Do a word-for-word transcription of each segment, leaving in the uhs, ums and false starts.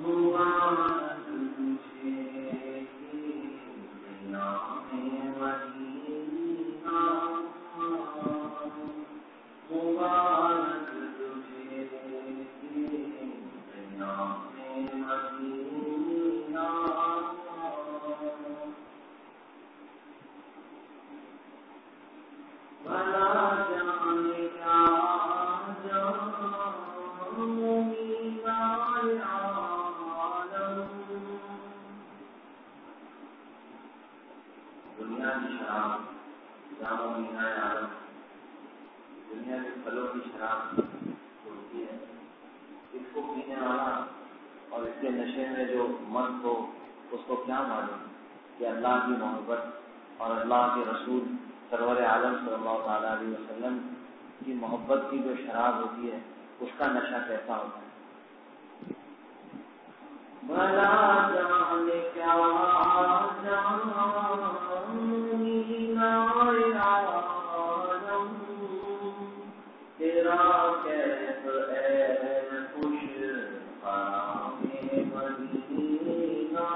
مبارک تجھے نام مدینہ، مبارک تجھے نام مدینہ، بھلا جانے کیا دنیا کی شراب جامع مینا عالم، دنیا کے پھلوں کی شراب ہوتی ہے، اس کو پینے والا اور اس کے نشے میں جو مست ہو اس کو کیا معلوم کہ اللہ کی محبت اور اللہ کے رسول سرور عالم صلی اللہ تعالیٰ علیہ وسلم کی محبت کی جو شراب ہوتی ہے اس کا نشہ کیسا ہوتا ہے۔ بھلا جانے کیا تیرا کیف اے خوش خرام مدینہ،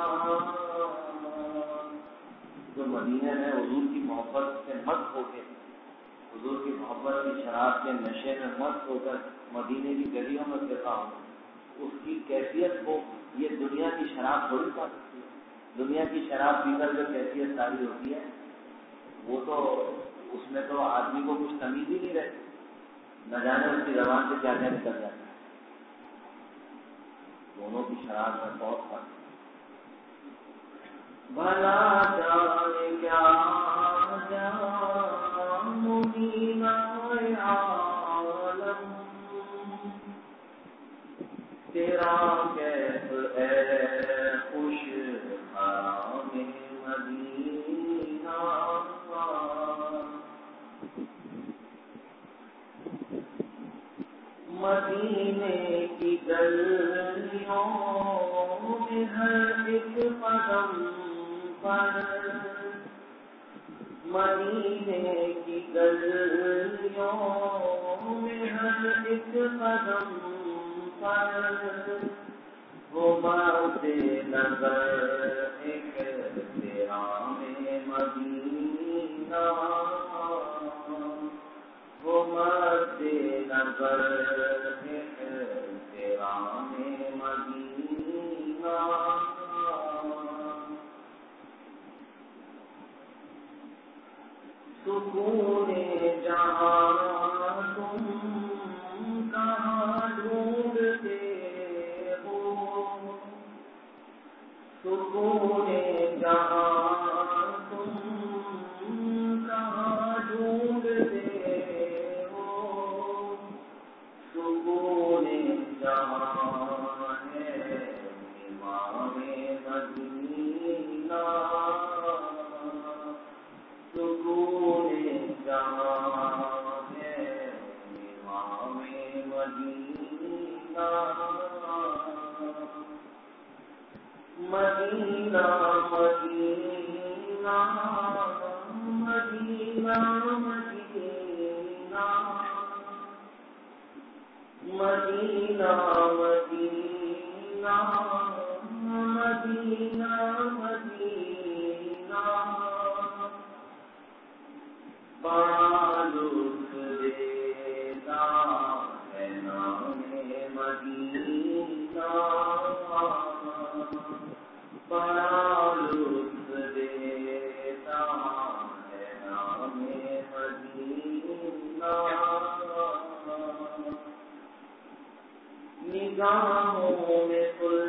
جو مدینہ میں حضور کی محبت سے مست ہو کے، حضور کی محبت کی شراب کے نشے میں مست ہو کر مدینے کی گلیوں میں پھرتا ہو، اس کی کیفیت کو یہ دنیا کی شراب تھوڑی پا سکتی ہے۔ دنیا کی شراب پی کر جو کیفیت ساری ہوتی ہے وہ تو اس میں تو آدمی کو کچھ تمیز ہی نہیں رہتی، نہ جانے اس کی زبان سے کیا کیا نکل جاتا ہے۔ دونوں کی شراب میں بہت فرق ہے۔ بھلا جانے کیا جام مدینہ عالم، تیرا کیف اے خوش خرام مدینہ، مدینے کی گلیوں میں ہر ایک قدم پر، مدینے کی گلیوں میں ہر ایک قدم پر، وہ بات نظر ایک تیرا میں مدینہ، وہ مد نظر ایک تیرا میں مدینہ، سکون جہاں تم کہاں ڈھونڈتے ہو، سکون جہاں تم کہاں ڈھونڈتے ہو، سکون جہاں ہے امام مدینہ، سکون جہاں ہے امام مدینہ، مدینہ مدینہ مدینہ مدینہ مدینہ مدینہ مدینہ، بڑا لطف دیتا ہے نام مدینہ، بڑا لطف دیتا ہے نام مدینہ، نگاہوں میں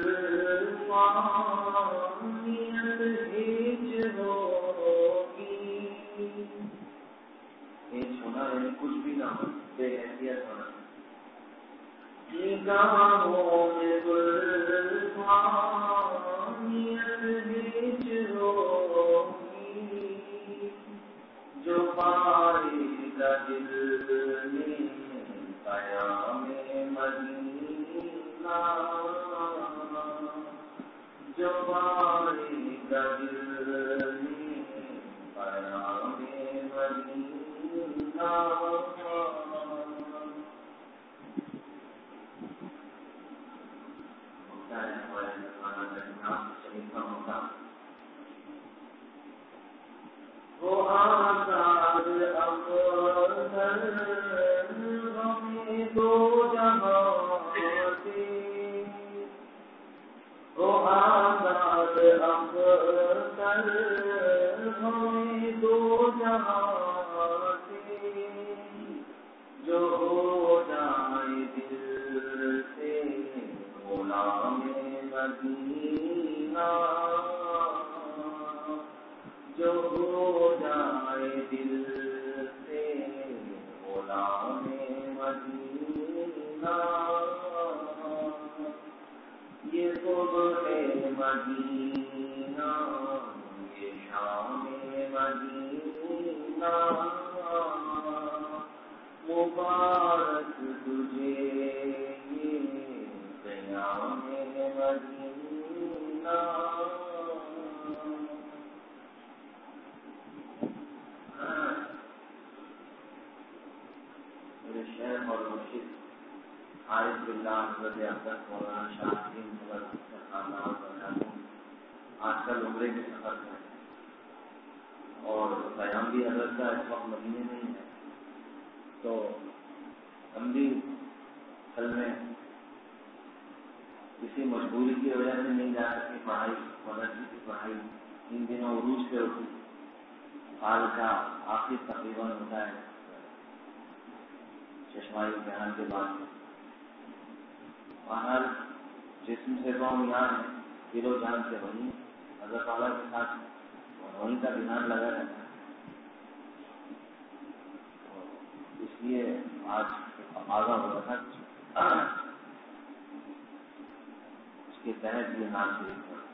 الفانیت ہج ہوگی، ہج ہونا یعنی کچھ بھی نہ ہو، بے حیثیت ہونا، نگاہوں میں الفانیت ہج ہوگی، جو پائے گا دل میں قیام مدینہ، جو پائے گا دل میں قیام مدینہ، ہمیں دو جہاں سے جو ہو جائے دل سے غلام مدینہ، جو ہو جائے دل سے غلام مدینہ، یہ صبح مدینہ یہ شام مدینہ، مبارک تجھے یہ قیام مدینہ۔ میرے شیخ اور مرشد عارف باللہ حضرت عبداللہ مولانا شاہ الدین حضرت خاندان بتاتے ہیں آج کل عمرے کے سفر میں اور قیام بھی حضرت کا اس وقت مدینے میں ہی ہے، تو ہم بھی کل میں کسی مجبوری کی وجہ سے نہیں جا سکے، پڑھائی مدرسے کی پڑھائی ان دنوں عروج پہ ہوتی، سال کا آخری تقریباً ہوتا ہے چشمائی امتحان کے بعد۔ باہر جسم سے تو ہم یہاں ہیں، دل و جان سے وہیں اللہ تعالیٰ کے ساتھ وہیں کا دھیان لگا رہتا ہے، اس لیے آج آگاہ ہوا تھا اس کے تحت یہ نام شریف